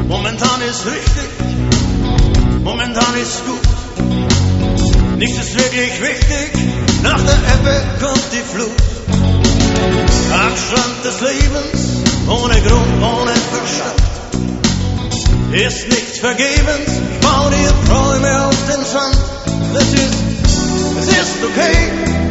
Momentan ist richtig, momentan ist gut. Nichts ist wirklich wichtig, nach der Ebbe kommt die Flut. Abstand des Lebens, ohne Grund, ohne Verstand. Ist nichts vergebens, bau dir Träume auf den Sand. Es ist okay.